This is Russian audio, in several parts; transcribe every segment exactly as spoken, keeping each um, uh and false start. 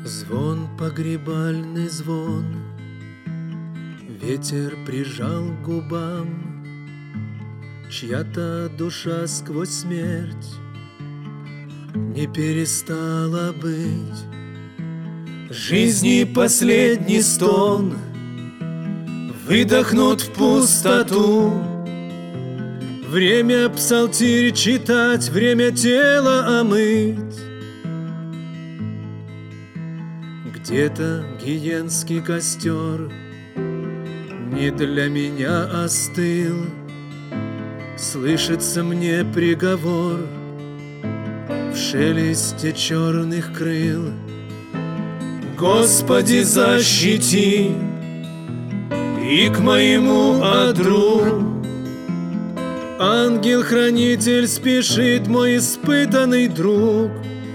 Звон, погребальный звон, ветер прижал к губам, чья-то душа сквозь смерть не перестала быть. Жизни последний стон выдохнут в пустоту. Время псалтирь читать, время тело омыть. Где-то гиенский костер не для меня остыл. Слышится мне приговор в шелесте черных крыл. Господи, защити и к моему одру. Ангел-хранитель спешит, мой испытанный друг.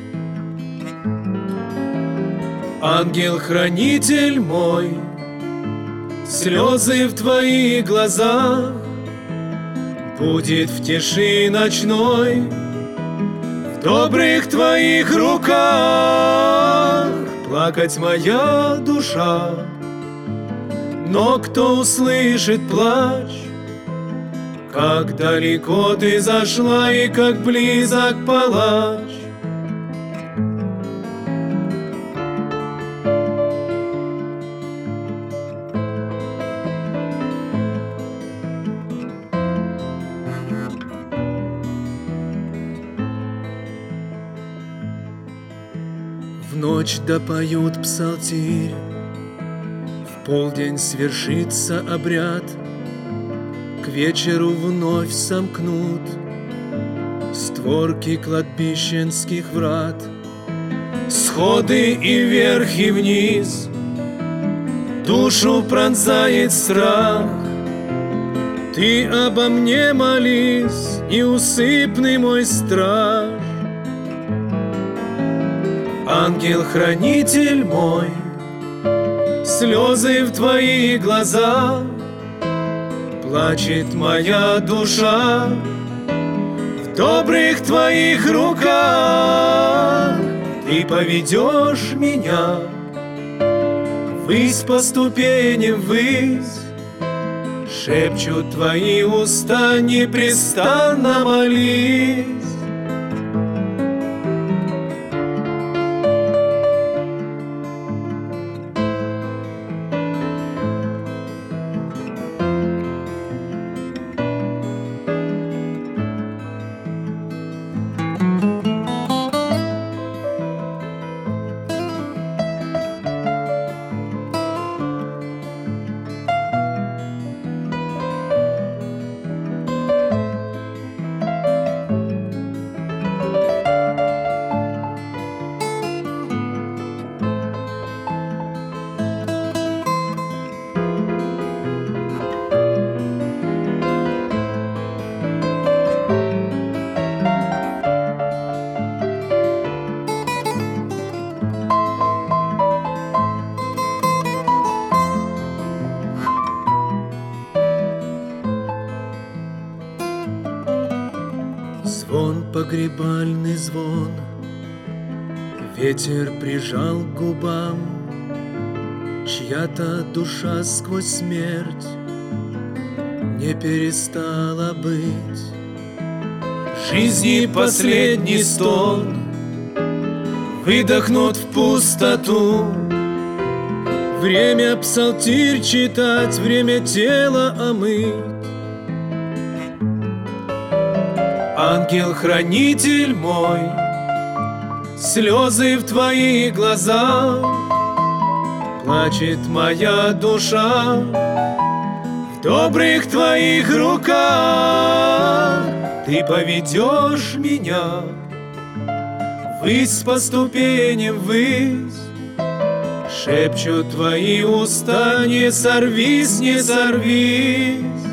Ангел-хранитель мой, слезы в твоих глазах будет в тиши ночной, в добрых твоих руках плакать моя душа. Но кто услышит плач, как далеко ты зашла и как близок палач. В ночь допоют псалтирь, в полдень свершится обряд, к вечеру вновь сомкнут створки кладбищенских врат. Сходы и вверх и вниз душу пронзает страх. Ты обо мне молись, неусыпный мой страж. Ангел-хранитель мой, слезы в твоих глазах плачет моя душа, в добрых твоих руках ты поведешь меня ввысь по ступеням ввысь. Шепчут твои уста, непрестанно молись. Звон, погребальный звон, ветер прижал к губам, чья-то душа сквозь смерть не перестала быть. Жизни последний стон выдохнут в пустоту. Время псалтирь читать, время тело омыть. Ангел-хранитель мой, слезы в твоих глазах плачет моя душа, в добрых твоих руках ты поведешь меня ввысь по ступеням ввысь. Шепчут твои уста, не сорвись, не сорвись.